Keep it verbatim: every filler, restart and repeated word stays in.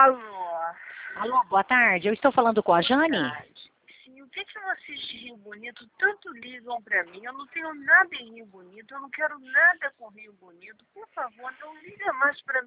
Alô? Alô, boa tarde. Eu estou falando com a Jane? Sim, o que que vocês de Rio Bonito tanto ligam pra mim? Eu não tenho nada em Rio Bonito, eu não quero nada com Rio Bonito. Por favor, não liga mais pra mim.